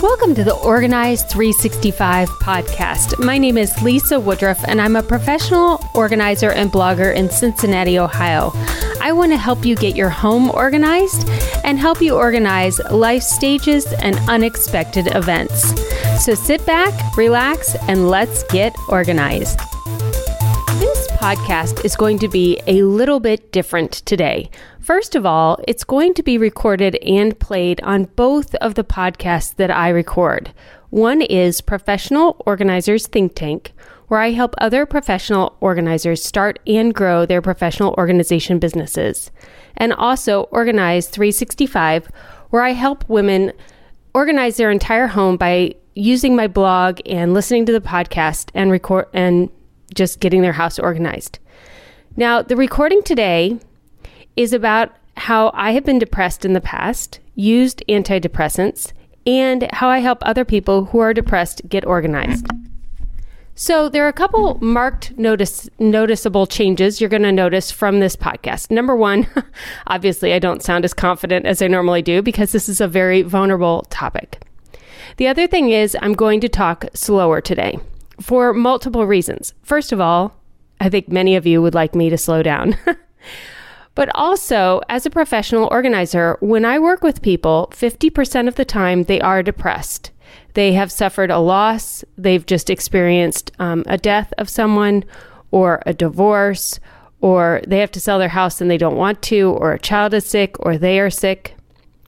Welcome to the Organize 365 podcast. My name is Lisa Woodruff, and I'm a professional organizer and blogger in Cincinnati, Ohio. I want to help you get your home organized and help you organize life stages and unexpected events. So sit back, relax, and let's get organized. This podcast is going to be a little bit different today. First of all, it's going to be recorded and played on both of the podcasts that I record. One is Professional Organizers Think Tank, where I help other professional organizers start and grow their professional organization businesses. And also Organize 365, where I help women organize their entire home by using my blog and listening to the podcast and record and just getting their house organized. Now, the recording today is about how I have been depressed in the past, used antidepressants, and how I help other people who are depressed get organized. So there are a couple marked noticeable changes you're going to notice from this podcast. Number one, obviously I don't sound as confident as I normally do because this is a very vulnerable topic. The other thing is I'm going to talk slower today for multiple reasons. First of all, I think many of you would like me to slow down. But also, as a professional organizer, when I work with people, 50% of the time they are depressed. They have suffered a loss, they've just experienced a death of someone, or a divorce, or they have to sell their house and they don't want to, or a child is sick, or they are sick.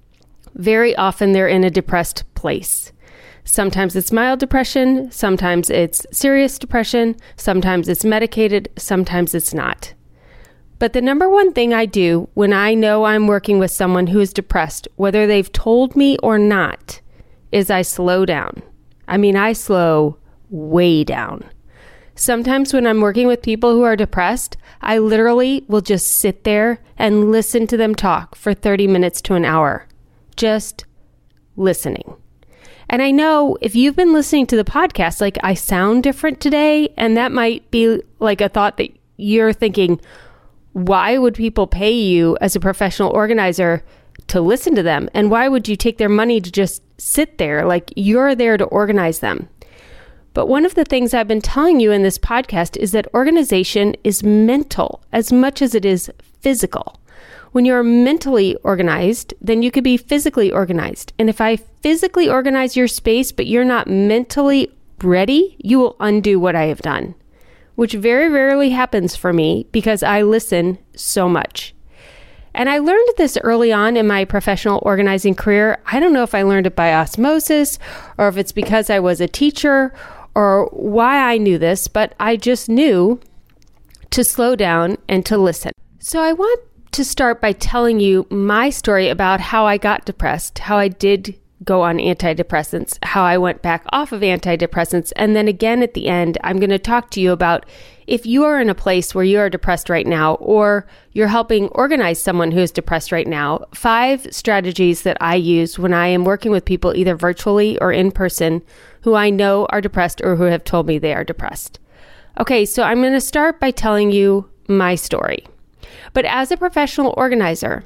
Very often they're in a depressed place. Sometimes it's mild depression, sometimes it's serious depression, sometimes it's medicated, sometimes it's not. But the number one thing I do when I know I'm working with someone who is depressed, whether they've told me or not, is I slow down. I slow way down. Sometimes when I'm working with people who are depressed, I literally will just sit there and listen to them talk for 30 minutes to an hour. Just listening. And I know if you've been listening to the podcast, like I sound different today, and that might be like a thought that you're thinking, why would people pay you as a professional organizer to listen to them? And why would you take their money to just sit there? Like you're there to organize them. But one of the things I've been telling you in this podcast is that organization is mental as much as it is physical. When you're mentally organized, then you could be physically organized. And if I physically organize your space, but you're not mentally ready, you will undo what I have done, which very rarely happens for me because I listen so much. And I learned this early on in my professional organizing career. I don't know if I learned it by osmosis or if it's because I was a teacher or why I knew this, but I just knew to slow down and to listen. So I want to start by telling you my story about how I got depressed, how I did go on antidepressants, how I went back off of antidepressants, and then again at the end, I'm going to talk to you about if you are in a place where you are depressed right now, or you're helping organize someone who is depressed right now, 5 strategies that I use when I am working with people either virtually or in person who I know are depressed or who have told me they are depressed. Okay, so I'm going to start by telling you my story. But as a professional organizer,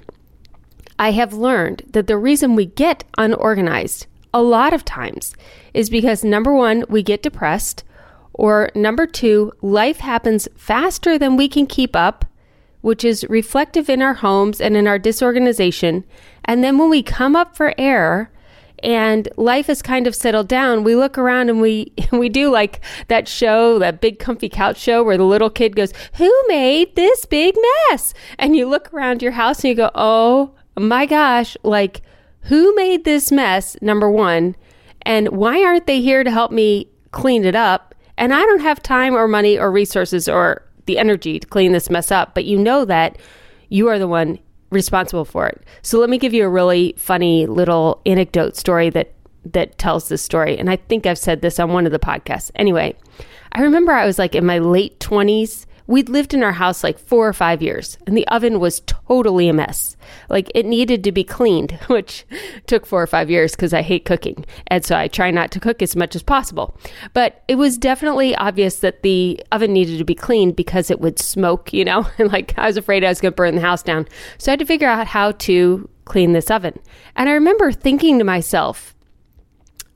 I have learned that the reason we get unorganized a lot of times is because number one, we get depressed, or number two, life happens faster than we can keep up, which is reflective in our homes and in our disorganization. And then when we come up for air and life is kind of settled down, we look around and we do like that show, that big comfy couch show where the little kid goes, "Who made this big mess?" And you look around your house and you go, "Oh my gosh, like who made this mess, number one, and why aren't they here to help me clean it up? And I don't have time or money or resources or the energy to clean this mess up, but you know that you are the one responsible for it." So let me give you a really funny little anecdote story that tells this story. And I think I've said this on one of the podcasts. Anyway, I remember I was like in my late 20s. We'd lived in our house like 4 or 5 years, and the oven was totally a mess. Like it needed to be cleaned, which took 4 or 5 years because I hate cooking. And so I try not to cook as much as possible. But it was definitely obvious that the oven needed to be cleaned because it would smoke, you know, and like I was afraid I was going to burn the house down. So I had to figure out how to clean this oven. And I remember thinking to myself,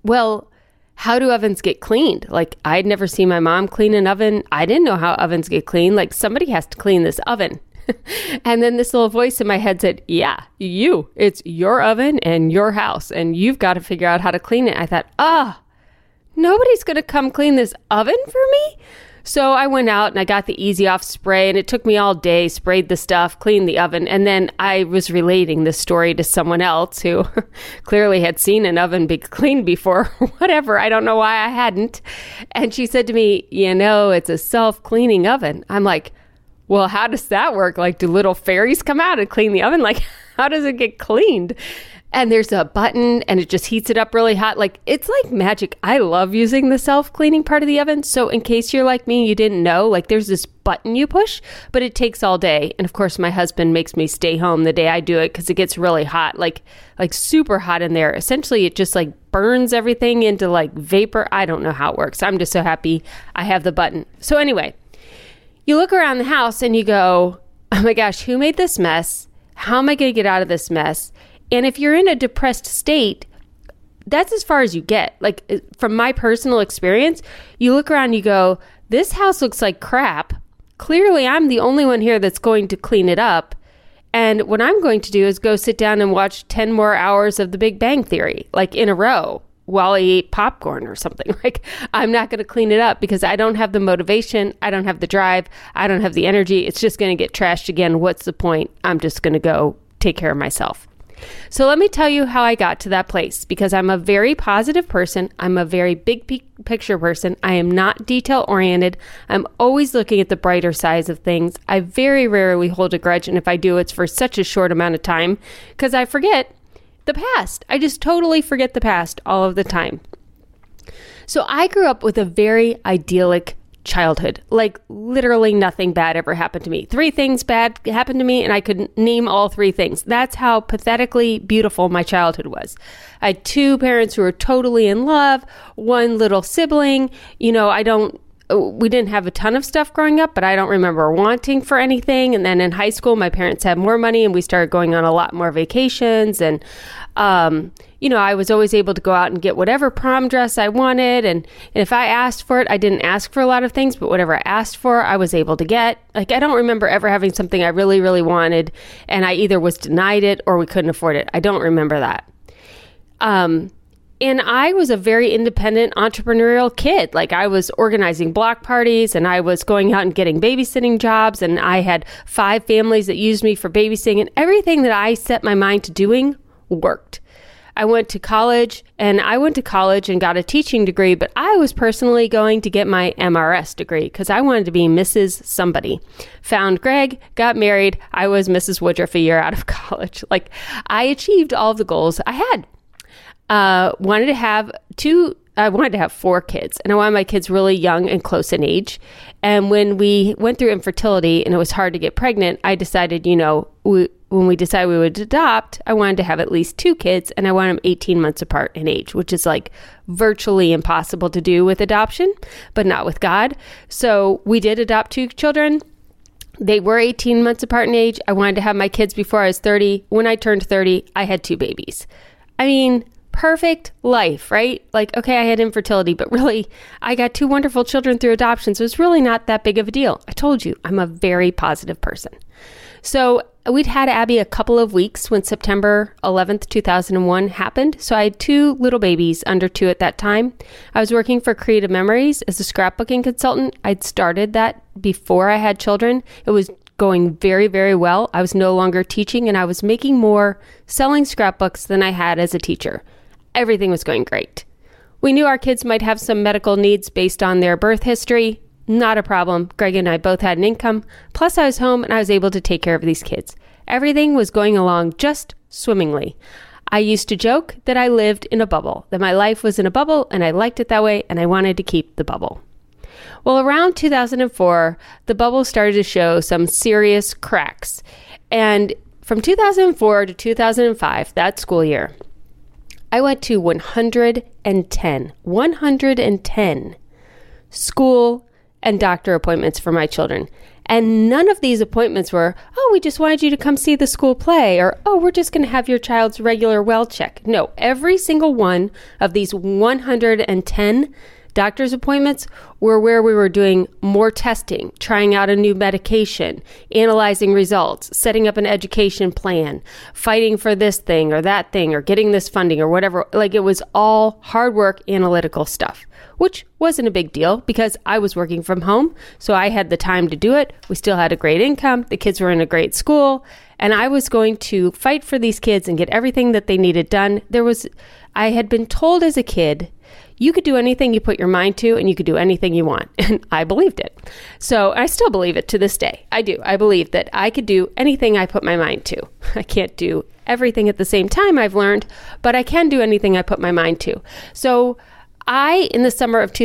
well, how do ovens get cleaned? Like, I'd never seen my mom clean an oven. I didn't know how ovens get cleaned. Like, somebody has to clean this oven. And then this little voice in my head said, yeah, it's your oven and your house, and you've got to figure out how to clean it. I thought, nobody's going to come clean this oven for me. So I went out and I got the Easy Off spray, and it took me all day, sprayed the stuff, cleaned the oven. And then I was relating this story to someone else who clearly had seen an oven be cleaned before, whatever. I don't know why I hadn't. And she said to me, it's a self-cleaning oven. I'm like, well, how does that work? Like, do little fairies come out and clean the oven? Like, how does it get cleaned? And there's a button and it just heats it up really hot. Like, it's like magic. I love using the self-cleaning part of the oven. So in case you're like me, you didn't know, like, there's this button you push, but it takes all day. And of course, my husband makes me stay home the day I do it because it gets really hot, like super hot in there. Essentially, it just like burns everything into like vapor. I don't know how it works. I'm just so happy I have the button. So anyway, you look around the house and you go, oh my gosh, who made this mess? How am I going to get out of this mess? And if you're in a depressed state, that's as far as you get. Like, from my personal experience, you look around and you go, this house looks like crap. Clearly, I'm the only one here that's going to clean it up. And what I'm going to do is go sit down and watch 10 more hours of The Big Bang Theory, like in a row, while I eat popcorn or something. Like, I'm not going to clean it up because I don't have the motivation. I don't have the drive. I don't have the energy. It's just going to get trashed again. What's the point? I'm just going to go take care of myself. So let me tell you how I got to that place, because I'm a very positive person. I'm a very big picture person. I am not detail oriented. I'm always looking at the brighter sides of things. I very rarely hold a grudge. And if I do, it's for such a short amount of time because I forget the past. I just totally forget the past all of the time. So I grew up with a very idyllic childhood. Like, literally nothing bad ever happened to me. 3 things bad happened to me, and I could name all 3 things. That's how pathetically beautiful my childhood was. I had 2 parents who were totally in love, 1 little sibling. We didn't have a ton of stuff growing up, but I don't remember wanting for anything. And then in high school, my parents had more money and we started going on a lot more vacations. And, I was always able to go out and get whatever prom dress I wanted. And if I asked for it, I didn't ask for a lot of things, but whatever I asked for, I was able to get. Like, I don't remember ever having something I really, really wanted and I either was denied it or we couldn't afford it. I don't remember that. And I was a very independent entrepreneurial kid. Like, I was organizing block parties and I was going out and getting babysitting jobs. And I had 5 families that used me for babysitting, and everything that I set my mind to doing worked. I went to college and got a teaching degree, but I was personally going to get my MRS degree because I wanted to be Mrs. Somebody. Found Greg, got married. I was Mrs. Woodruff a year out of college. Like, I achieved all of the goals I had. Wanted to have 4 kids, and I wanted my kids really young and close in age. And when we went through infertility and it was hard to get pregnant, I decided, when we decided we would adopt, I wanted to have at least 2 kids, and I wanted them 18 months apart in age, which is like virtually impossible to do with adoption, but not with God. So we did adopt 2 children. They were 18 months apart in age. I wanted to have my kids before I was 30. When I turned 30, I had 2 babies. I mean, perfect life, right? Like, okay, I had infertility, but really, I got 2 wonderful children through adoption, so it's really not that big of a deal. I told you, I'm a very positive person. So we'd had Abby a couple of weeks when September 11th, 2001 happened. So I had 2 little babies under 2 at that time. I was working for Creative Memories as a scrapbooking consultant. I'd started that before I had children. It was going very, very well. I was no longer teaching, and I was making more selling scrapbooks than I had as a teacher. Everything was going great. We knew our kids might have some medical needs based on their birth history. Not a problem. Greg and I both had an income. Plus, I was home and I was able to take care of these kids. Everything was going along just swimmingly. I used to joke that I lived in a bubble, that my life was in a bubble and I liked it that way and I wanted to keep the bubble. Well, around 2004, the bubble started to show some serious cracks. And from 2004 to 2005, that school year, I went to 110 school and doctor appointments for my children. And none of these appointments were, oh, we just wanted you to come see the school play, or, oh, we're just going to have your child's regular well check. No, every single one of these 110 doctor's appointments were where we were doing more testing, trying out a new medication, analyzing results, setting up an education plan, fighting for this thing or that thing, or getting this funding or whatever. Like, it was all hard work, analytical stuff, which wasn't a big deal because I was working from home. So I had the time to do it. We still had a great income. The kids were in a great school, and I was going to fight for these kids and get everything that they needed done. I had been told as a kid, you could do anything you put your mind to, and you could do anything you want. And I believed it. So I still believe it to this day. I do. I believe that I could do anything I put my mind to. I can't do everything at the same time, I've learned, but I can do anything I put my mind to. So I, in the summer of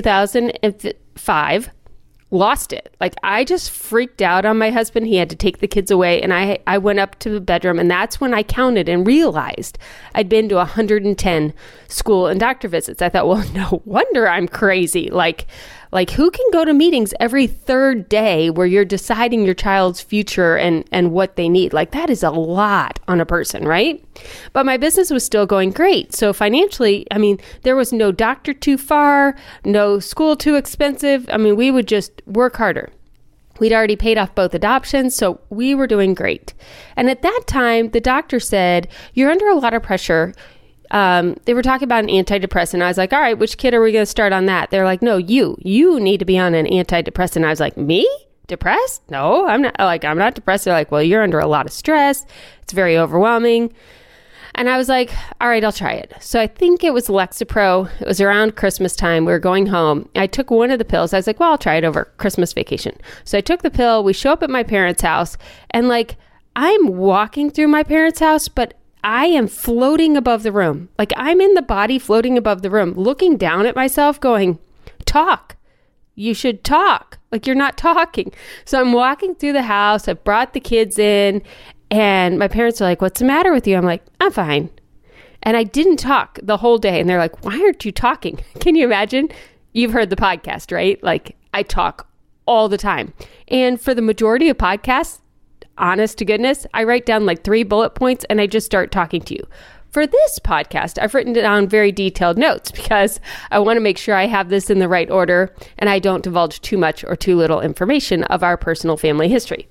2005, lost it. Like, I just freaked out on my husband. He had to take the kids away, and I went up to the bedroom, and that's when I counted and realized I'd been to 110 school and doctor visits. I thought, well, no wonder I'm crazy. Like who can go to meetings every third day where you're deciding your child's future and what they need? Like, that is a lot on a person, right? But my business was still going great. So financially, I mean, there was no doctor too far, no school too expensive. I mean, we would just work harder. We'd already paid off both adoptions, so we were doing great. And at that time, the doctor said, you're under a lot of pressure. They were talking about an antidepressant. I was like, all right, which kid are we going to start on that? They're like, no, you need to be on an antidepressant. I was like, me? Depressed? No, I'm not depressed. They're like, well, you're under a lot of stress. It's very overwhelming. And I was like, all right, I'll try it. So I think it was Lexapro. It was around Christmas time. We were going home. I took one of the pills. I was like, well, I'll try it over Christmas vacation. So I took the pill. We show up at my parents' house, and like, I'm walking through my parents' house, but I am floating above the room. Like, I'm in the body floating above the room, looking down at myself going, talk. You should talk. Like, you're not talking. So I'm walking through the house. I brought the kids in, and my parents are like, what's the matter with you? I'm like, I'm fine. And I didn't talk the whole day. And they're like, why aren't you talking? Can you imagine? You've heard the podcast, right? Like, I talk all the time. And for the majority of podcasts, honest to goodness, I write down like 3 bullet points and I just start talking to you. For this podcast, I've written down very detailed notes because I want to make sure I have this in the right order and I don't divulge too much or too little information of our personal family history.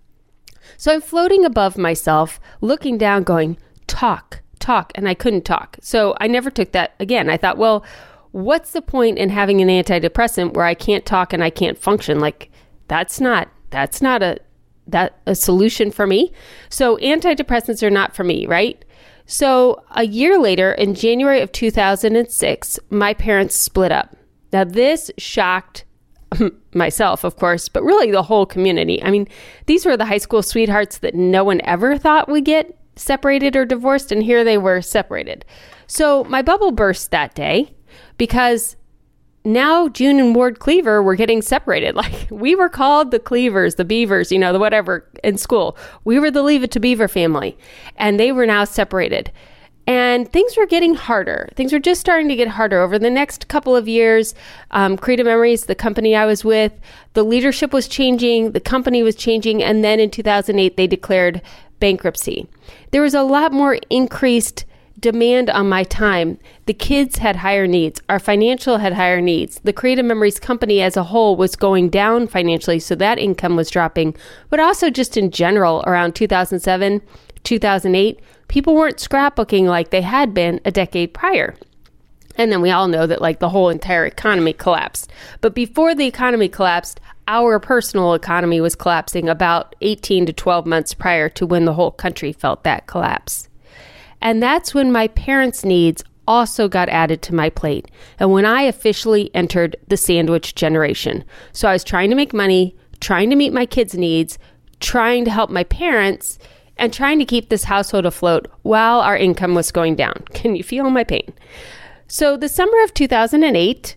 So I'm floating above myself, looking down, going, talk, and I couldn't talk. So I never took that again. I thought, well, what's the point in having an antidepressant where I can't talk and I can't function? Like, that's not a solution for me. So antidepressants are not for me, right? So a year later, in January of 2006, my parents split up. Now, this shocked myself, of course, but really the whole community. I mean, these were the high school sweethearts that no one ever thought would get separated or divorced, and here they were separated. So my bubble burst that day because now June and Ward Cleaver were getting separated. Like, we were called the Cleavers, the Beavers, the whatever in school. We were the Leave It to Beaver family, and they were now separated. And things were getting harder. Things were just starting to get harder over the next couple of years. Creative Memories, the company I was with, the leadership was changing, the company was changing, and then in 2008, they declared bankruptcy. There was a lot more increased demand on my time. The kids had higher needs. Our financial had higher needs. The Creative Memories company as a whole was going down financially, so that income was dropping. But also just in general, around 2007, 2008, people weren't scrapbooking like they had been a decade prior. And then we all know that like the whole entire economy collapsed. But before the economy collapsed, our personal economy was collapsing about 18 to 12 months prior to when the whole country felt that collapse. And that's when my parents' needs also got added to my plate. And when I officially entered the sandwich generation. So I was trying to make money, trying to meet my kids' needs, trying to help my parents, and trying to keep this household afloat while our income was going down. Can you feel my pain? So the summer of 2008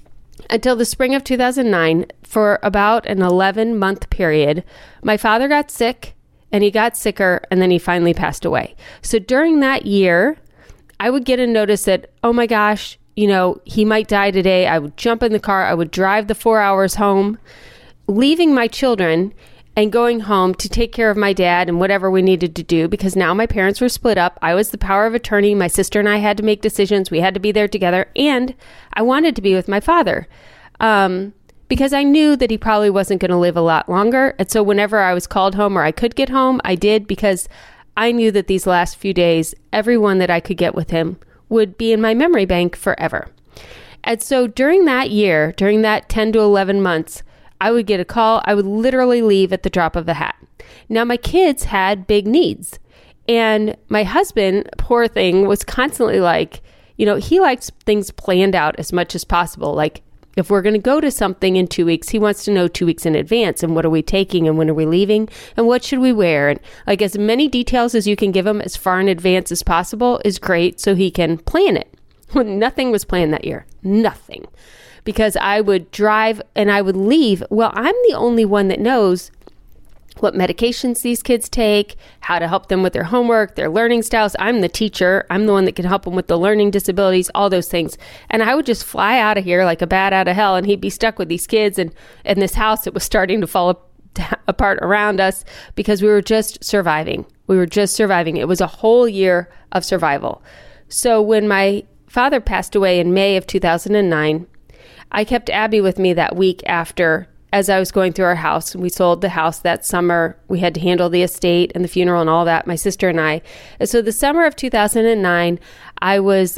until the spring of 2009, for about an 11-month period, my father got sick. And he got sicker, and then he finally passed away. So during that year, I would get a notice that, oh my gosh, he might die today. I would jump in the car. I would drive the 4 hours home, leaving my children and going home to take care of my dad and whatever we needed to do, because now my parents were split up. I was the power of attorney. My sister and I had to make decisions. We had to be there together. And I wanted to be with my father because I knew that he probably wasn't going to live a lot longer. And so whenever I was called home or I could get home, I did, because I knew that these last few days, everyone that I could get with him would be in my memory bank forever. And so during that year, during that 10 to 11 months, I would get a call. I would literally leave at the drop of a hat. Now, my kids had big needs. And my husband, poor thing, was constantly like, he likes things planned out as much as possible. Like, if we're going to go to something in 2 weeks, he wants to know 2 weeks in advance. And what are we taking? And when are we leaving? And what should we wear? And like, as many details as you can give him as far in advance as possible is great, so he can plan it. Nothing was planned that year. Nothing. Because I would drive and I would leave. Well, I'm the only one that knows what medications these kids take, how to help them with their homework, their learning styles. I'm the teacher. I'm the one that can help them with the learning disabilities, all those things. And I would just fly out of here like a bat out of hell, and he'd be stuck with these kids and this house that was starting to fall apart around us, because we were just surviving. It was a whole year of survival. So when my father passed away in May of 2009, I kept Abby with me that week after, as I was going through our house. We sold the house that summer. We had to handle the estate and the funeral and all that, my sister and I. And so the summer of 2009, I was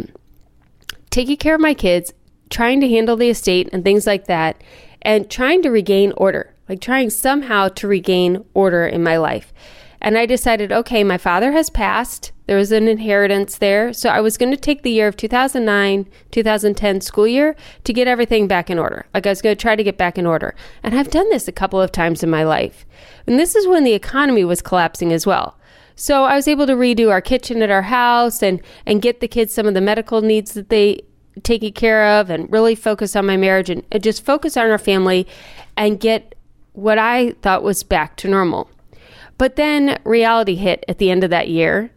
taking care of my kids, trying to handle the estate and things like that, and trying to regain order, like trying somehow to regain order in my life. And I decided, okay, my father has passed. There was an inheritance there. So I was going to take the year of 2009, 2010 school year to get everything back in order. Like, I was going to try to get back in order. And I've done this a couple of times in my life. And this is when the economy was collapsing as well. So I was able to redo our kitchen at our house and get the kids some of the medical needs that they taken care of, and really focus on my marriage and just focus on our family and get what I thought was back to normal. But then reality hit at the end of that year.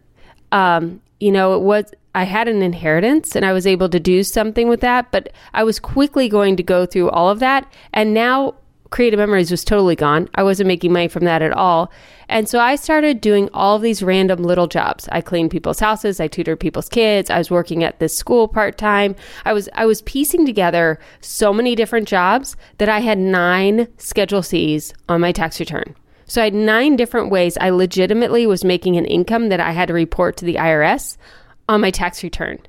I had an inheritance and I was able to do something with that, but I was quickly going to go through all of that. And now Creative Memories was totally gone. I wasn't making money from that at all. And so I started doing all of these random little jobs. I cleaned people's houses. I tutored people's kids. I was working at this school part-time. I was piecing together so many different jobs that I had 9 Schedule Cs on my tax return. So I had 9 different ways I legitimately was making an income that I had to report to the IRS on my tax return.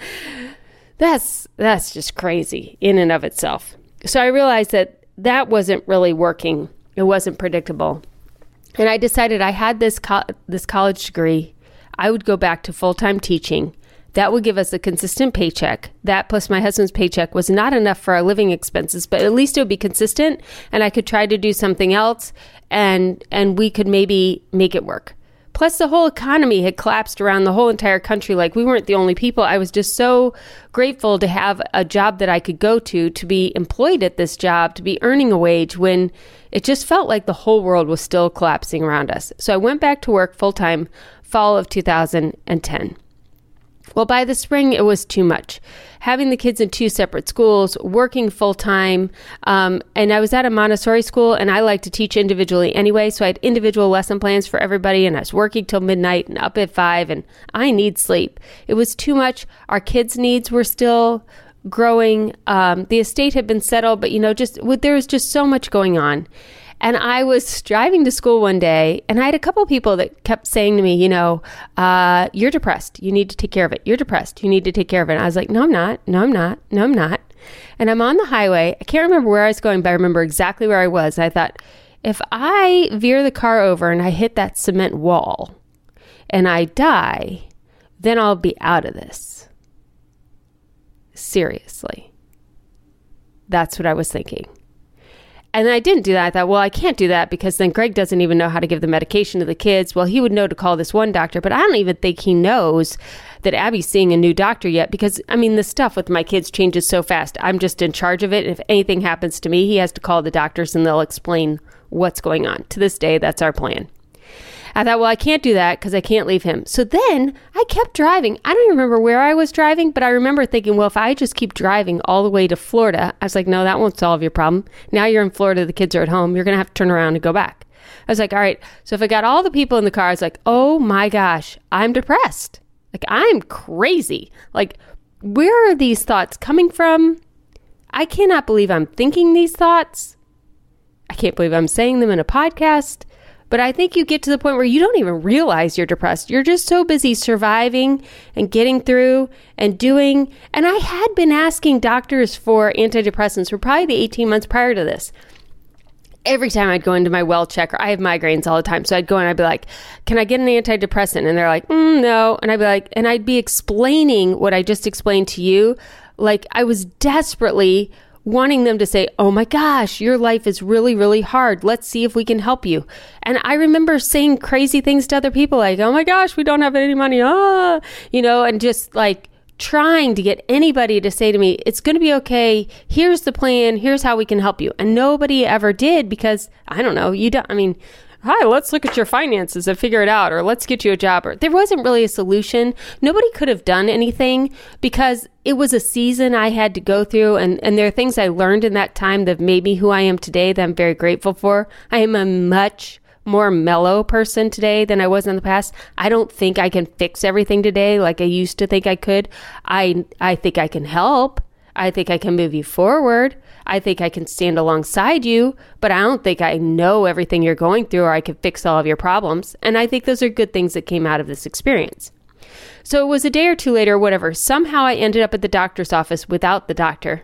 That's just crazy in and of itself. So I realized that wasn't really working. It wasn't predictable. And I decided I had this college degree. I would go back to full-time teaching. That would give us a consistent paycheck. That plus my husband's paycheck was not enough for our living expenses, but at least it would be consistent, and I could try to do something else, and we could maybe make it work. Plus, the whole economy had collapsed around the whole entire country. Like, we weren't the only people. I was just so grateful to have a job that I could go to be employed at this job, to be earning a wage when it just felt like the whole world was still collapsing around us. So I went back to work full-time fall of 2010. Well, by the spring, it was too much. Having the kids in 2 separate schools, working full-time, and I was at a Montessori school, and I like to teach individually anyway, so I had individual lesson plans for everybody, and I was working till midnight and up at 5, and I need sleep. It was too much. Our kids' needs were still growing. The estate had been settled, but there was just so much going on. And I was driving to school one day, and I had a couple of people that kept saying to me, you're depressed. You need to take care of it. You're depressed. You need to take care of it. And I was like, no, I'm not. No, I'm not. No, I'm not. And I'm on the highway. I can't remember where I was going, but I remember exactly where I was. I thought, if I veer the car over and I hit that cement wall and I die, then I'll be out of this. Seriously. That's what I was thinking. And I didn't do that. I thought, well, I can't do that because then Greg doesn't even know how to give the medication to the kids. Well, he would know to call this one doctor, but I don't even think he knows that Abby's seeing a new doctor yet because, the stuff with my kids changes so fast. I'm just in charge of it. If anything happens to me, he has to call the doctors and they'll explain what's going on. To this day, that's our plan. I thought, well, I can't do that because I can't leave him. So then I kept driving. I don't even remember where I was driving, but I remember thinking, well, if I just keep driving all the way to Florida, I was like, no, that won't solve your problem. Now you're in Florida, the kids are at home. You're going to have to turn around and go back. I was like, all right, so if I got all the people in the car, I was like, oh my gosh, I'm depressed. Like, I'm crazy. Like, where are these thoughts coming from? I cannot believe I'm thinking these thoughts. I can't believe I'm saying them in a podcast. But I think you get to the point where you don't even realize you're depressed. You're just so busy surviving and getting through and doing. And I had been asking doctors for antidepressants for probably the 18 months prior to this. Every time I'd go into my well check, or I have migraines all the time. So I'd go and I'd be like, can I get an antidepressant? And they're like, no. And I'd be like, and I'd be explaining what I just explained to you. Like, I was desperately wanting them to say, oh my gosh, your life is really, really hard. Let's see if we can help you. And I remember saying crazy things to other people like, oh my gosh, we don't have any money. And just like trying to get anybody to say to me, it's going to be okay. Here's the plan. Here's how we can help you. And nobody ever did because I don't know. Hi, let's look at your finances and figure it out, or let's get you a job. Or there wasn't really a solution. Nobody could have done anything because it was a season I had to go through. And there are things I learned in that time that have made me who I am today that I'm very grateful for. I am a much more mellow person today than I was in the past. I don't think I can fix everything today like I used to think I could. I think I can help. I think I can move you forward. I think I can stand alongside you, but I don't think I know everything you're going through or I can fix all of your problems. And I think those are good things that came out of this experience. So it was a day or two later, whatever. Somehow I ended up at the doctor's office without the doctor.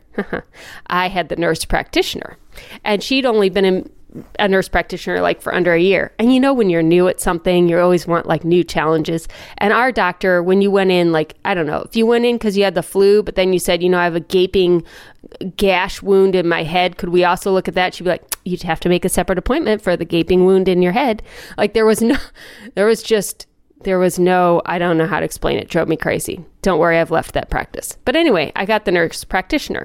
I had the nurse practitioner, and she'd only been a nurse practitioner like for under a year. And when you're new at something, you always want like new challenges. And our doctor, when you went in, like, I don't know, if you went in because you had the flu, but then you said, I have a gaping gash wound in my head, could we also look at that? She'd be like, you'd have to make a separate appointment for the gaping wound in your head. Like there was no, I don't know how to explain it. It drove me crazy. Don't worry, I've left that practice. But anyway, I got the nurse practitioner.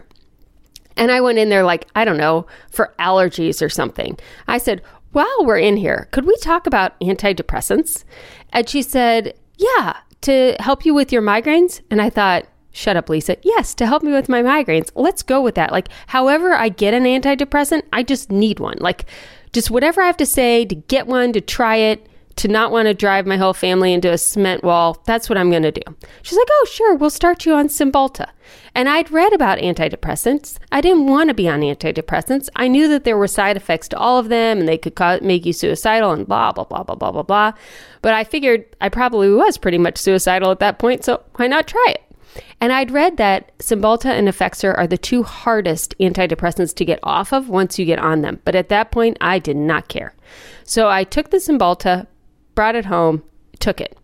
And I went in there like, I don't know, for allergies or something. I said, while we're in here, could we talk about antidepressants? And she said, yeah, to help you with your migraines. And I thought, shut up, Lisa. Yes, to help me with my migraines. Let's go with that. Like, however I get an antidepressant, I just need one. Like, just whatever I have to say to get one, to try it, to not want to drive my whole family into a cement wall. That's what I'm going to do. She's like, oh, sure, we'll start you on Cymbalta. And I'd read about antidepressants. I didn't want to be on antidepressants. I knew that there were side effects to all of them and they could make you suicidal and blah, blah, blah, blah, blah, blah, blah. But I figured I probably was pretty much suicidal at that point, so why not try it? And I'd read that Cymbalta and Effexor are the two hardest antidepressants to get off of once you get on them. But at that point, I did not care. So I took the Cymbalta, brought it home, took it.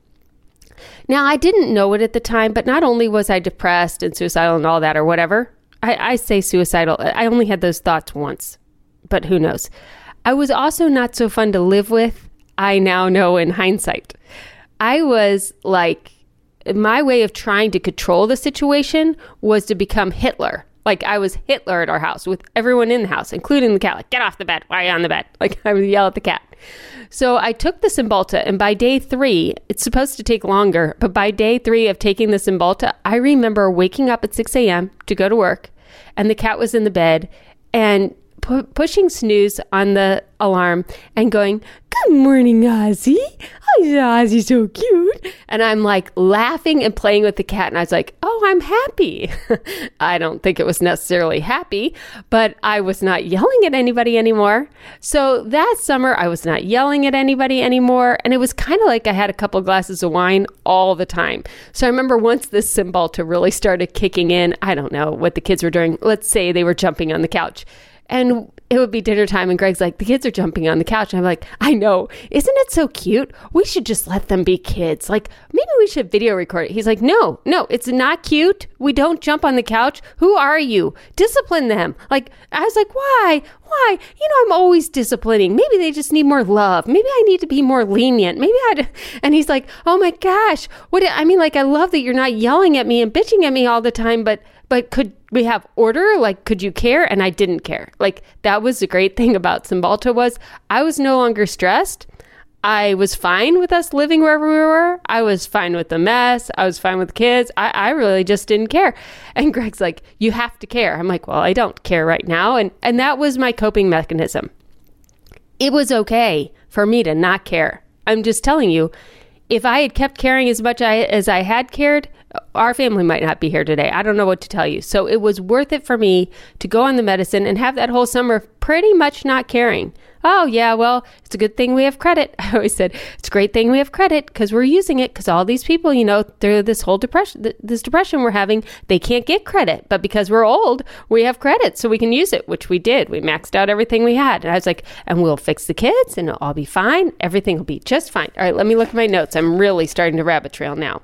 Now, I didn't know it at the time, but not only was I depressed and suicidal and all that or whatever, I say suicidal. I only had those thoughts once, but who knows? I was also not so fun to live with. I now know in hindsight. I was like, my way of trying to control the situation was to become Hitler. Like I was Hitler at our house with everyone in the house, including the cat. Like, get off the bed. Why are you on the bed? Like I would yell at the cat. So I took the Cymbalta, and by day 3, it's supposed to take longer, but by day 3 of taking the Cymbalta, I remember waking up at 6 a.m. to go to work, and the cat was in the bed, and pushing snooze on the alarm and going, good morning, Ozzy. Oh, Ozzy's so cute. And I'm like laughing and playing with the cat. And I was like, oh, I'm happy. I don't think it was necessarily happy, but I was not yelling at anybody anymore. So that summer, I was not yelling at anybody anymore. And it was kind of like I had a couple glasses of wine all the time. So I remember once this Cymbalta really started kicking in, I don't know what the kids were doing. Let's say they were jumping on the couch. And it would be dinner time and Greg's like, the kids are jumping on the couch. And I'm like, I know. Isn't it so cute? We should just let them be kids. Like, maybe we should video record it. He's like, no, it's not cute. We don't jump on the couch. Who are you? Discipline them. Like, I was like, why? I'm always disciplining. Maybe they just need more love. Maybe I need to be more lenient. And he's like, oh my gosh. I love that you're not yelling at me and bitching at me all the time, but could we have order? Like, could you care? And I didn't care. Like, that was the great thing about Cymbalta was I was no longer stressed. I was fine with us living wherever we were. I was fine with the mess. I was fine with the kids. I really just didn't care. And Greg's like, you have to care. I'm like, well, I don't care right now. And that was my coping mechanism. It was okay for me to not care. I'm just telling you, if I had kept caring as much as I had cared, our family might not be here today. I don't know what to tell you. So it was worth it for me to go on the medicine and have that whole summer pretty much not caring. Oh, yeah, well, it's a good thing we have credit. I always said, it's a great thing we have credit because we're using it because all these people, through this whole depression we're having, they can't get credit. But because we're old, we have credit so we can use it, which we did. We maxed out everything we had. And I was like, and we'll fix the kids and it'll all be fine. Everything will be just fine. All right, let me look at my notes. I'm really starting to rabbit trail now.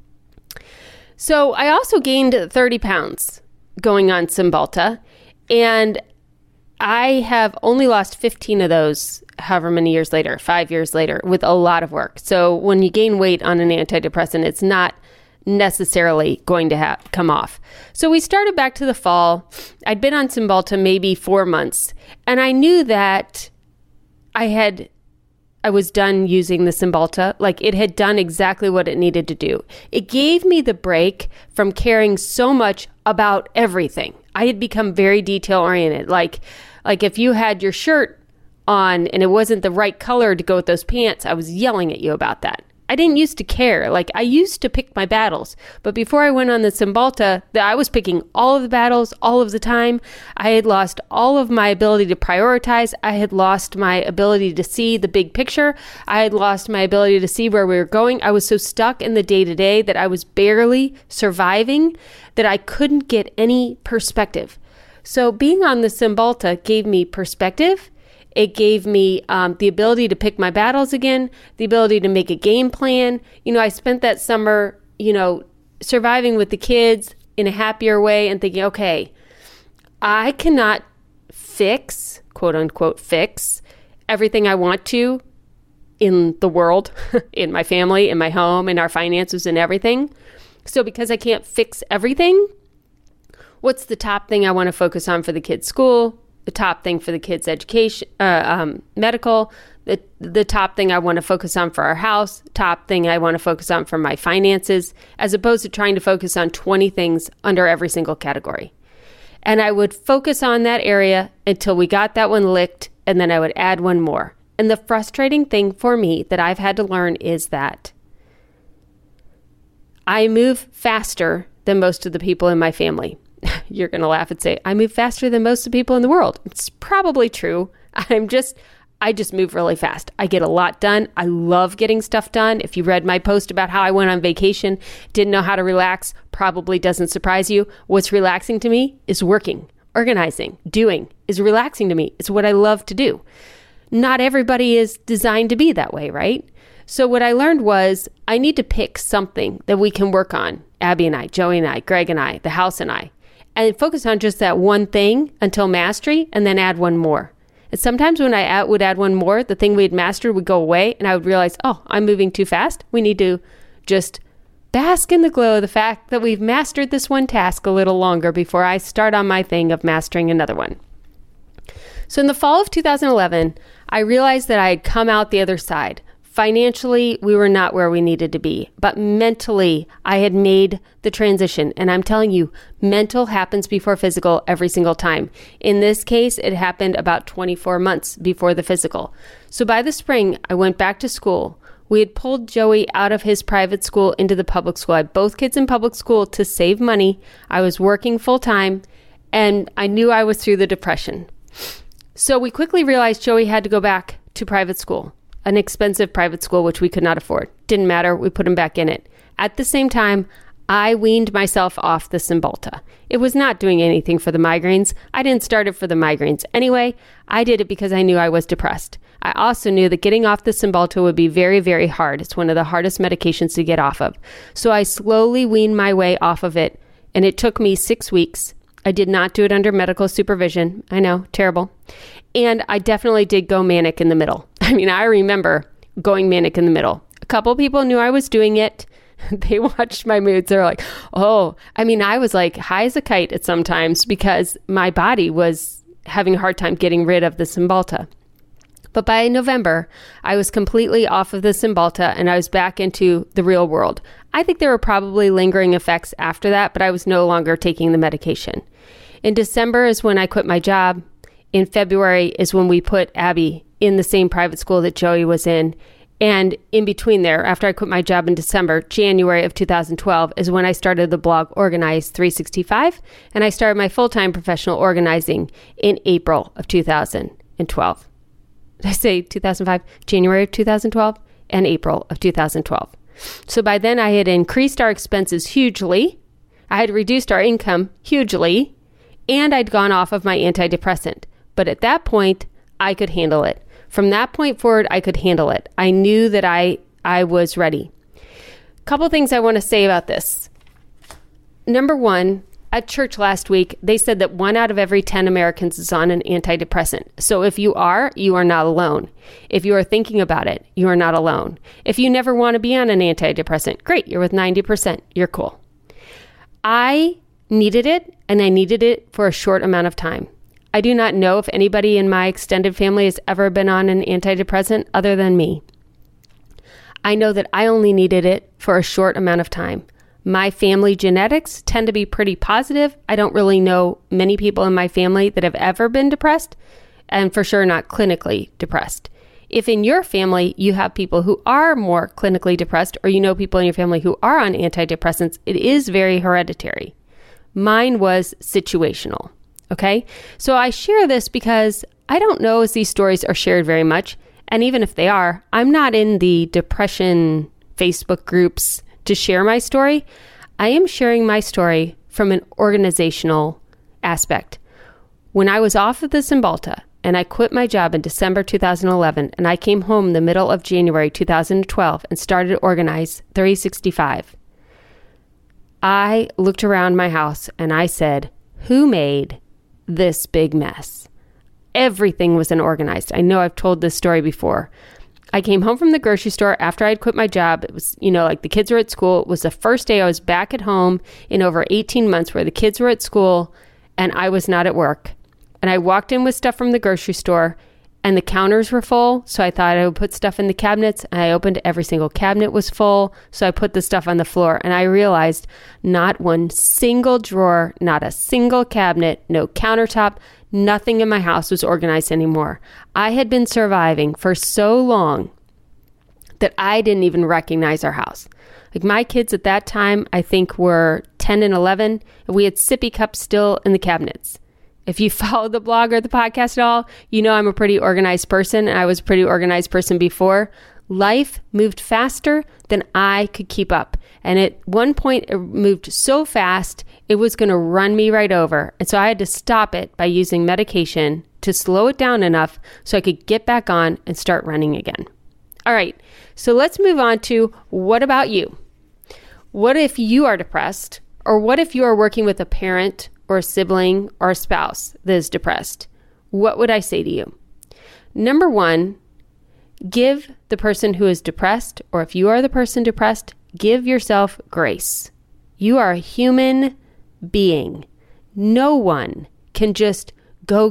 So I also gained 30 pounds going on Cymbalta, and I have only lost 15 of those however many years later, 5 years later, with a lot of work. So when you gain weight on an antidepressant, it's not necessarily going to come off. So we started back to the fall. I'd been on Cymbalta maybe 4 months, and I knew that I was done using the Cymbalta. Like, it had done exactly what it needed to do. It gave me the break from caring so much about everything. I had become very detail oriented. Like if you had your shirt on and it wasn't the right color to go with those pants, I was yelling at you about that. I didn't used to care. Like, I used to pick my battles. But before I went on the Cymbalta, I was picking all of the battles all of the time. I had lost all of my ability to prioritize. I had lost my ability to see the big picture. I had lost my ability to see where we were going. I was so stuck in the day-to-day that I was barely surviving, that I couldn't get any perspective. So being on the Cymbalta gave me perspective. It gave me the ability to pick my battles again, the ability to make a game plan. I spent that summer, surviving with the kids in a happier way and thinking, okay, I cannot fix, quote unquote, fix everything I want to in the world, in my family, in my home, in our finances and everything. So because I can't fix everything, what's the top thing I want to focus on for the kids' school? The top thing for the kids' education, medical, the top thing I want to focus on for our house, top thing I want to focus on for my finances, as opposed to trying to focus on 20 things under every single category. And I would focus on that area until we got that one licked, and then I would add one more. And the frustrating thing for me that I've had to learn is that I move faster than most of the people in my family. You're going to laugh and say, I move faster than most of the people in the world. It's probably true. I just move really fast. I get a lot done. I love getting stuff done. If you read my post about how I went on vacation, didn't know how to relax, probably doesn't surprise you. What's relaxing to me is working, organizing, doing is relaxing to me. It's what I love to do. Not everybody is designed to be that way, right? So what I learned was I need to pick something that we can work on. Abby and I, Joey and I, Greg and I, the house and I. And focus on just that one thing until mastery, and then add one more. And sometimes when I would add one more, the thing we had mastered would go away, and I would realize, oh, I'm moving too fast. We need to just bask in the glow of the fact that we've mastered this one task a little longer before I start on my thing of mastering another one. So in the fall of 2011, I realized that I had come out the other side. Financially, we were not where we needed to be, but mentally, I had made the transition. And I'm telling you, mental happens before physical every single time. In this case, it happened about 24 months before the physical. So by the spring, I went back to school. We had pulled Joey out of his private school into the public school. I had both kids in public school to save money. I was working full time, and I knew I was through the depression. So we quickly realized Joey had to go back to private school. An expensive private school, which we could not afford. Didn't matter. We put him back in it. At the same time, I weaned myself off the Cymbalta. It was not doing anything for the migraines. I didn't start it for the migraines. Anyway, I did it because I knew I was depressed. I also knew that getting off the Cymbalta would be very, very hard. It's one of the hardest medications to get off of. So I slowly weaned my way off of it, and it took me 6 weeks. I did not do it under medical supervision. I know, terrible. And I definitely did go manic in the middle. I remember going manic in the middle. A couple people knew I was doing it. They watched my moods. They're like, oh, I was like high as a kite at some times because my body was having a hard time getting rid of the Cymbalta. But by November, I was completely off of the Cymbalta and I was back into the real world. I think there were probably lingering effects after that, but I was no longer taking the medication. In December is when I quit my job. In February is when we put Abby in the same private school that Joey was in. And in between there, after I quit my job in December, January of 2012 is when I started the blog Organize 365. And I started my full-time professional organizing in April of 2012. Did I say 2005? January of 2012 and April of 2012. So by then I had increased our expenses hugely. I had reduced our income hugely, and I'd gone off of my antidepressant. But at that point, I could handle it. From that point forward, I could handle it. I knew that I was ready. A couple things I want to say about this. Number one, at church last week, they said that 1 out of every 10 Americans is on an antidepressant. So if you are not alone. If you are thinking about it, you are not alone. If you never want to be on an antidepressant, great, you're with 90%. You're cool. I needed it, and I needed it for a short amount of time. I do not know if anybody in my extended family has ever been on an antidepressant other than me. I know that I only needed it for a short amount of time. My family genetics tend to be pretty positive. I don't really know many people in my family that have ever been depressed, and for sure not clinically depressed. If in your family you have people who are more clinically depressed, or you know people in your family who are on antidepressants, it is very hereditary. Mine was situational. Okay, so I share this because I don't know if these stories are shared very much. And even if they are, I'm not in the depression Facebook groups to share my story. I am sharing my story from an organizational aspect. When I was off of the Cymbalta and I quit my job in December 2011 and I came home the middle of January 2012 and started Organize 365, I looked around my house and I said, who made this big mess? Everything was unorganized. I know I've told this story before. I came home from the grocery store after I'd quit my job. It was, like the kids were at school. It was the first day I was back at home in over 18 months where the kids were at school and I was not at work. And I walked in with stuff from the grocery store and the counters were full. So I thought I would put stuff in the cabinets, and I opened every single cabinet was full. So I put the stuff on the floor and I realized not one single drawer, not a single cabinet, no countertop, nothing in my house was organized anymore. I had been surviving for so long that I didn't even recognize our house. Like my kids at that time, I think were 10 and 11, and we had sippy cups still in the cabinets. If you follow the blog or the podcast at all, you know I'm a pretty organized person, and I was a pretty organized person before. Life moved faster than I could keep up. And at one point, it moved so fast, it was going to run me right over. And so I had to stop it by using medication to slow it down enough so I could get back on and start running again. All right, so let's move on to what about you? What if you are depressed? Or what if you are working with a parent or a sibling or a spouse that is depressed? What would I say to you? Number one, give the person who is depressed, or if you are the person depressed, give yourself grace. You are a human being. No one can just go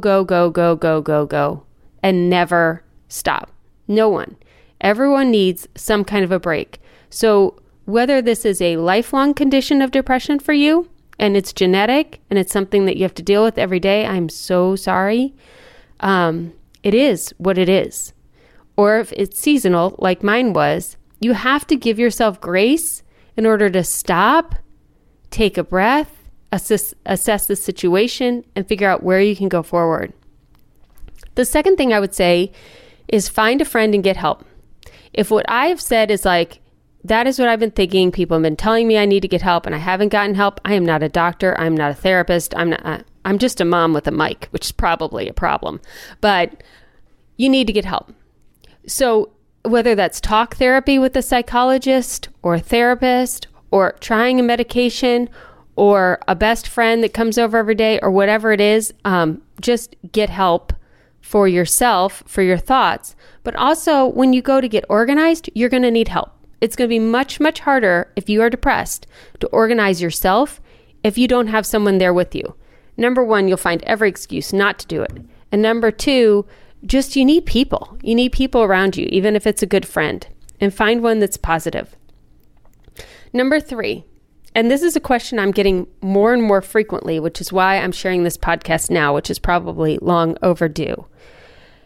and never stop. No one. Everyone needs some kind of a break. So whether this is a lifelong condition of depression for you, and it's genetic, and it's something that you have to deal with every day, I'm so sorry. It is what it is. Or if it's seasonal, like mine was, you have to give yourself grace in order to stop, take a breath, assess the situation, and figure out where you can go forward. The second thing I would say is find a friend and get help. If what I have said is like, that is what I've been thinking, people have been telling me I need to get help and I haven't gotten help, I am not a doctor, I'm not a therapist, I'm just a mom with a mic, which is probably a problem. But you need to get help. So whether that's talk therapy with a psychologist or a therapist, or trying a medication, or a best friend that comes over every day, or whatever it is, just get help for yourself, for your thoughts. But also when you go to get organized, you're going to need help. It's going to be much, much harder if you are depressed to organize yourself if you don't have someone there with you. Number one, you'll find every excuse not to do it. And number two, just you need people. You need people around you, even if it's a good friend. And find one that's positive. Number three, and this is a question I'm getting more and more frequently, which is why I'm sharing this podcast now, which is probably long overdue.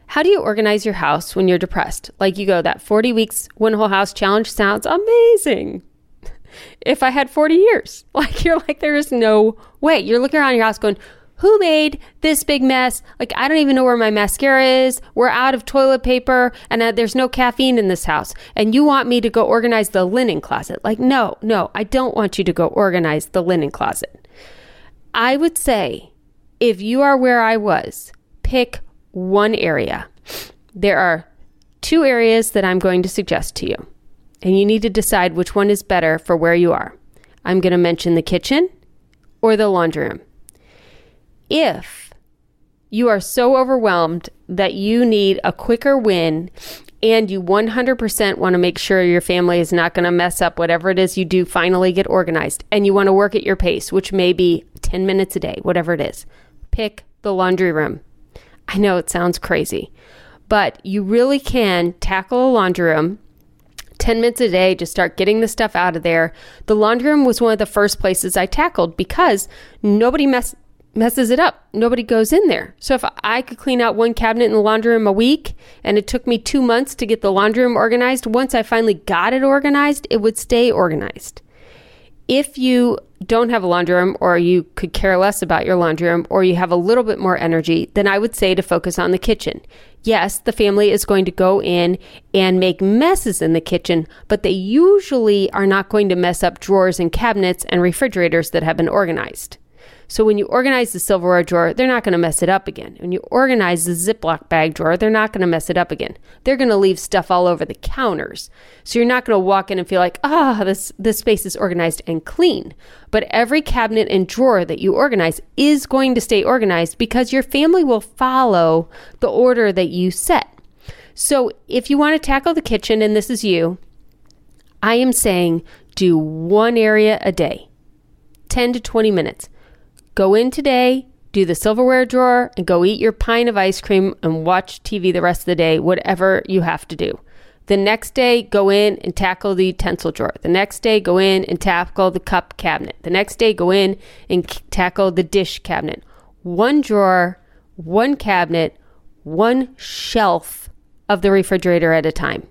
How do you organize your house when you're depressed? Like you go, that 40 weeks, one whole house challenge sounds amazing. If I had 40 years, like you're like, there is no way. You're looking around your house going, who made this big mess? Like, I don't even know where my mascara is. We're out of toilet paper and there's no caffeine in this house. And you want me to go organize the linen closet. Like, no, I don't want you to go organize the linen closet. I would say if you are where I was, pick one area. There are 2 areas that I'm going to suggest to you, and you need to decide which one is better for where you are. I'm going to mention the kitchen or the laundry room. If you are so overwhelmed that you need a quicker win and you 100% want to make sure your family is not going to mess up whatever it is you do finally get organized, and you want to work at your pace, which may be 10 minutes a day, whatever it is, pick the laundry room. I know it sounds crazy, but you really can tackle a laundry room 10 minutes a day, just start getting the stuff out of there. The laundry room was one of the first places I tackled because nobody messes it up. Nobody goes in there. So if I could clean out one cabinet in the laundry room a week and it took me 2 months to get the laundry room organized, once I finally got it organized, it would stay organized. If you don't have a laundry room, or you could care less about your laundry room, or you have a little bit more energy, then I would say to focus on the kitchen. Yes, the family is going to go in and make messes in the kitchen, but they usually are not going to mess up drawers and cabinets and refrigerators that have been organized. So when you organize the silverware drawer, they're not going to mess it up again. When you organize the Ziploc bag drawer, they're not going to mess it up again. They're going to leave stuff all over the counters. So you're not going to walk in and feel like, this space is organized and clean. But every cabinet and drawer that you organize is going to stay organized because your family will follow the order that you set. So if you want to tackle the kitchen, and this is you, I am saying do one area a day, 10 to 20 minutes. Go in today, do the silverware drawer, and go eat your pint of ice cream and watch TV the rest of the day, whatever you have to do. The next day, go in and tackle the utensil drawer. The next day, go in and tackle the cup cabinet. The next day, go in and tackle the dish cabinet. One drawer, one cabinet, one shelf of the refrigerator at a time.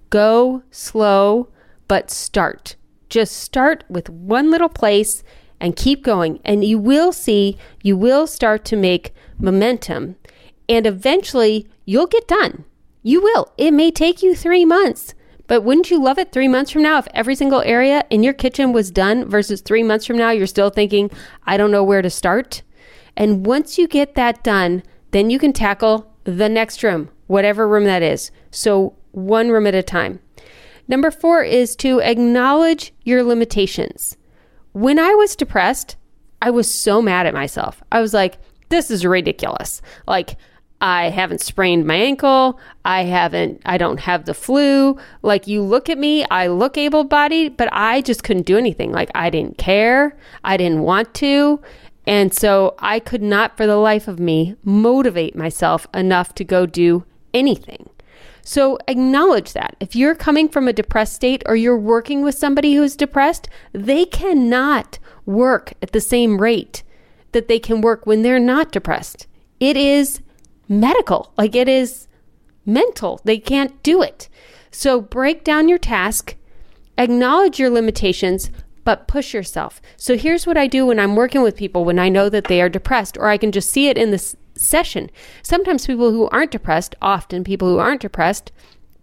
Go slow, but start. Just start with one little place and keep going. And you will see, you will start to make momentum. And eventually, you'll get done. You will. It may take you 3 months. But wouldn't you love it 3 months from now if every single area in your kitchen was done versus 3 months from now, you're still thinking, I don't know where to start? And once you get that done, then you can tackle the next room, whatever room that is. So one room at a time. Number 4 is to acknowledge your limitations. When I was depressed, I was so mad at myself. I was like, this is ridiculous. Like, I haven't sprained my ankle. I don't have the flu. Like, you look at me, I look able-bodied, but I just couldn't do anything. Like, I didn't care. I didn't want to. And so I could not for the life of me motivate myself enough to go do anything. So acknowledge that. If you're coming from a depressed state or you're working with somebody who's depressed, they cannot work at the same rate that they can work when they're not depressed. It is medical, like it is mental. They can't do it. So break down your task, acknowledge your limitations, but push yourself. So here's what I do when I'm working with people when I know that they are depressed, or I can just see it in this session. Sometimes people who aren't depressed, often people who aren't depressed,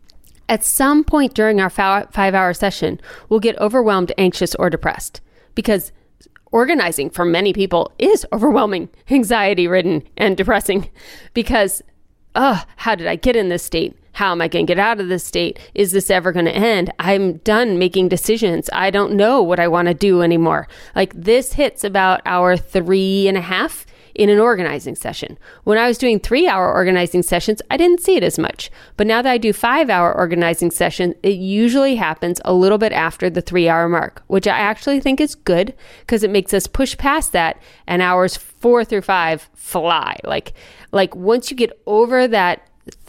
at some point during our 5-hour session will get overwhelmed, anxious, or depressed, because organizing for many people is overwhelming, anxiety-ridden, and depressing because, how did I get in this state? How am I going to get out of this state? Is this ever going to end? I'm done making decisions. I don't know what I want to do anymore. Like, this hits about hour 3.5 in an organizing session. When I was doing 3-hour organizing sessions, I didn't see it as much. But now that I do 5-hour organizing sessions, it usually happens a little bit after the 3-hour mark, which I actually think is good because it makes us push past that, and hours 4 through 5 fly. Like once you get over that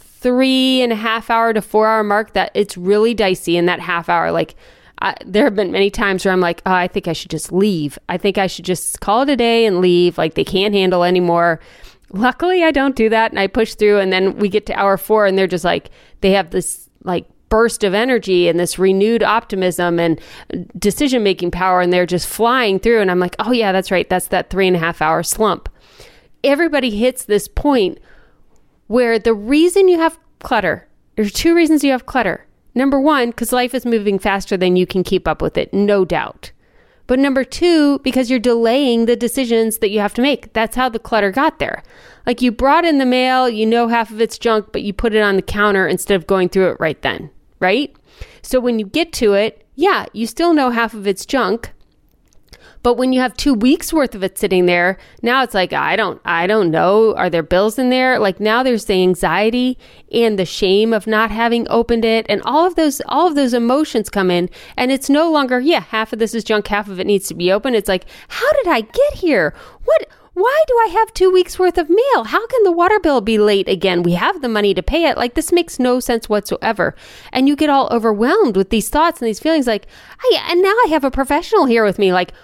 3.5 hour to 4-hour mark, that it's really dicey in that half hour. There have been many times where I'm like, I think I should just leave. I think I should just call it a day and leave. Like, they can't handle anymore. Luckily, I don't do that. And I push through, and then we get to hour 4 and they're just like, they have this like burst of energy and this renewed optimism and decision-making power, and they're just flying through. And I'm like, oh yeah, that's right. That's that 3.5 hour slump. Everybody hits this point where the reason you have clutter, there's 2 reasons you have clutter. Number 1, because life is moving faster than you can keep up with it, no doubt. But number 2, because you're delaying the decisions that you have to make. That's how the clutter got there. Like, you brought in the mail, you know half of it's junk, but you put it on the counter instead of going through it right then, right? So when you get to it, yeah, you still know half of it's junk. But when you have 2 weeks worth of it sitting there, now it's like, I don't know. Are there bills in there? Like, now there's the anxiety and the shame of not having opened it. And all of those emotions come in, and it's no longer, yeah, half of this is junk, half of it needs to be open. It's like, how did I get here? Why do I have 2 weeks worth of mail? How can the water bill be late again? We have the money to pay it. Like, this makes no sense whatsoever. And you get all overwhelmed with these thoughts and these feelings like, and now I have a professional here with me. Like,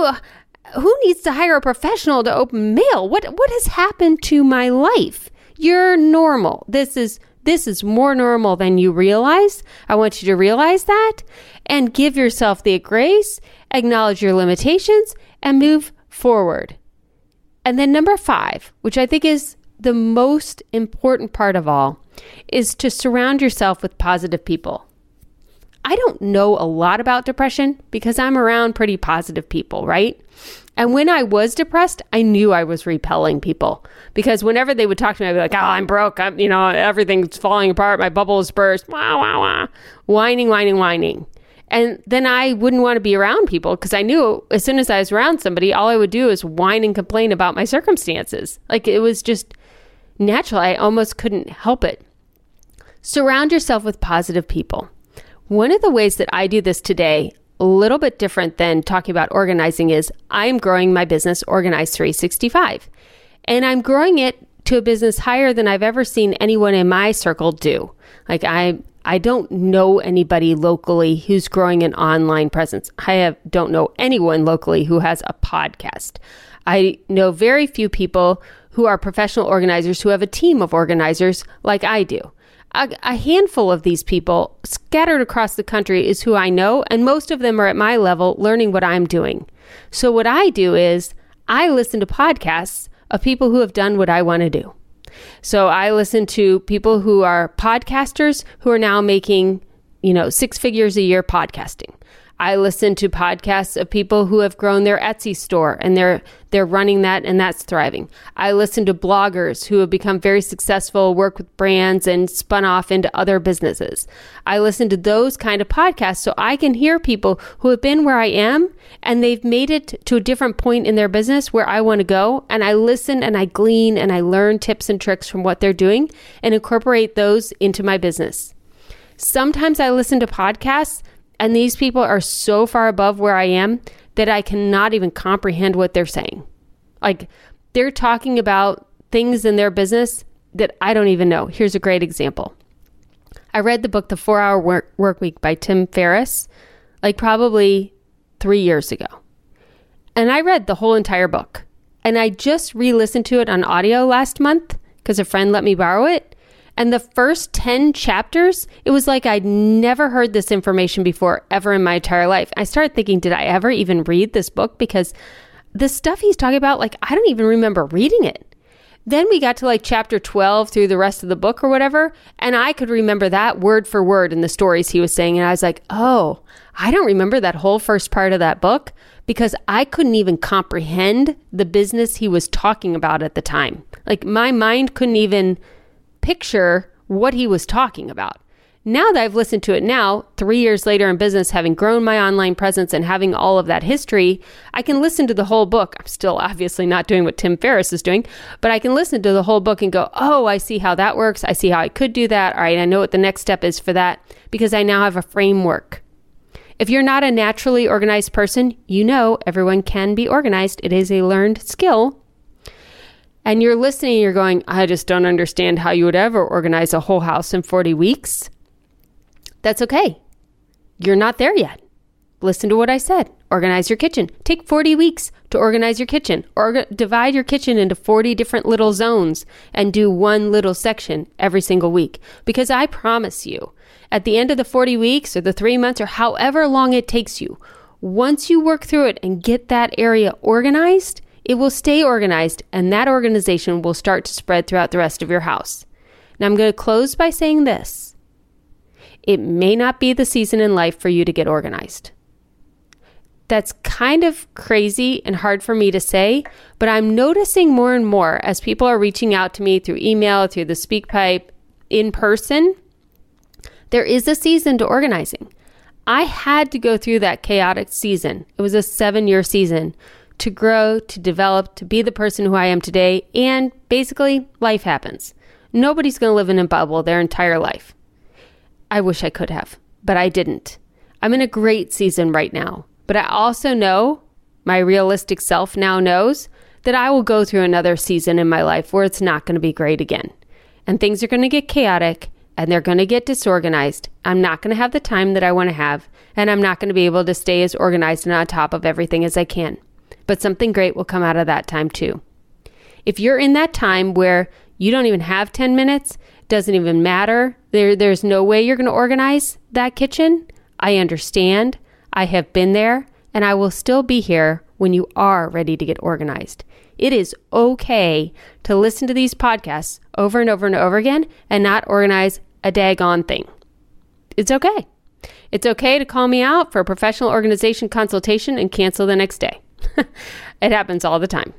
who needs to hire a professional to open mail? What has happened to my life? You're normal. This is more normal than you realize. I want you to realize that and give yourself the grace, acknowledge your limitations, and move forward. And then number 5, which I think is the most important part of all, is to surround yourself with positive people. I don't know a lot about depression because I'm around pretty positive people, right? And when I was depressed, I knew I was repelling people because whenever they would talk to me, I'd be like, oh, I'm broke. Everything's falling apart. My bubble is burst. Wah, wah, wah. Whining. And then I wouldn't want to be around people because I knew as soon as I was around somebody, all I would do is whine and complain about my circumstances. Like, it was just natural. I almost couldn't help it. Surround yourself with positive people. One of the ways that I do this today, a little bit different than talking about organizing, is I'm growing my business, Organize 365. And I'm growing it to a business higher than I've ever seen anyone in my circle do. Like, I don't know anybody locally who's growing an online presence. I don't know anyone locally who has a podcast. I know very few people who are professional organizers who have a team of organizers like I do. A handful of these people scattered across the country is who I know, and most of them are at my level learning what I'm doing. So what I do is I listen to podcasts of people who have done what I want to do. So I listen to people who are podcasters who are now making, 6 figures a year podcasting. I listen to podcasts of people who have grown their Etsy store and they're running that and that's thriving. I listen to bloggers who have become very successful, work with brands and spun off into other businesses. I listen to those kind of podcasts so I can hear people who have been where I am and they've made it to a different point in their business where I want to go. And I listen and I glean and I learn tips and tricks from what they're doing and incorporate those into my business. Sometimes I listen to podcasts and these people are so far above where I am that I cannot even comprehend what they're saying. Like, they're talking about things in their business that I don't even know. Here's a great example. I read the book, The 4-Hour Work Week by Tim Ferriss, like probably 3 years ago. And I read the whole entire book. And I just re-listened to it on audio last month because a friend let me borrow it. And the first 10 chapters, it was like I'd never heard this information before ever in my entire life. I started thinking, did I ever even read this book? Because the stuff he's talking about, like, I don't even remember reading it. Then we got to like chapter 12 through the rest of the book or whatever. And I could remember that word for word in the stories he was saying. And I was like, oh, I don't remember that whole first part of that book because I couldn't even comprehend the business he was talking about at the time. Like, my mind couldn't even picture what he was talking about. Now that I've listened to it now, 3 years later in business, having grown my online presence and having all of that history, I can listen to the whole book. I'm still obviously not doing what Tim Ferriss is doing, but I can listen to the whole book and go, oh, I see how that works. I see how I could do that. All right, I know what the next step is for that because I now have a framework. If you're not a naturally organized person, everyone can be organized. It is a learned skill. And you're listening, you're going, I just don't understand how you would ever organize a whole house in 40 weeks. That's okay. You're not there yet. listen to what I said. Organize your kitchen. Take 40 weeks to organize your kitchen. Or divide your kitchen into 40 different little zones and do one little section every single week. Because I promise you, at the end of the 40 weeks or the 3 months or however long it takes you, once you work through it and get that area organized, it will stay organized and that organization will start to spread throughout the rest of your house. Now I'm going to close by saying this. It may not be the season in life for you to get organized. That's kind of crazy and hard for me to say, but I'm noticing more and more as people are reaching out to me through email, through the SpeakPipe, in person, there is a season to organizing. I had to go through that chaotic season. It was a 7-year season to grow, to develop, to be the person who I am today, and basically life happens. Nobody's going to live in a bubble their entire life. I wish I could have, but I didn't. I'm in a great season right now, but I also know, my realistic self now knows, that I will go through another season in my life where it's not going to be great again. And things are going to get chaotic, and they're going to get disorganized. I'm not going to have the time that I want to have, and I'm not going to be able to stay as organized and on top of everything as I can. But something great will come out of that time too. If you're in that time where you don't even have 10 minutes, doesn't even matter, there's no way you're going to organize that kitchen, I understand. I have been there, and I will still be here when you are ready to get organized. It is okay to listen to these podcasts over and over and over again and not organize a daggone thing. It's okay. It's okay to call me out for a professional organization consultation and cancel the next day. It happens all the time.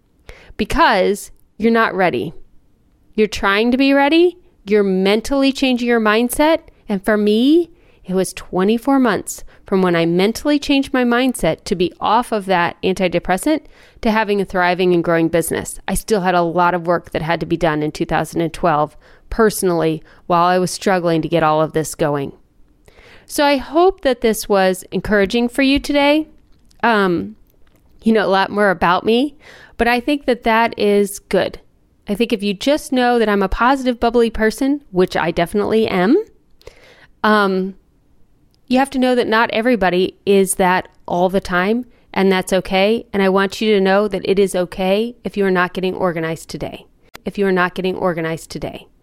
Because you're not ready. You're trying to be ready. You're mentally changing your mindset. And for me, it was 24 months from when I mentally changed my mindset to be off of that antidepressant to having a thriving and growing business. I still had a lot of work that had to be done in 2012 personally while I was struggling to get all of this going. So I hope that this was encouraging for you today. You know a lot more about me, but I think that that is good. I think if you just know that I'm a positive, bubbly person, which I definitely am, you have to know that not everybody is that all the time, and that's okay. And I want you to know that it is okay if you are not getting organized today. If you are not getting organized today.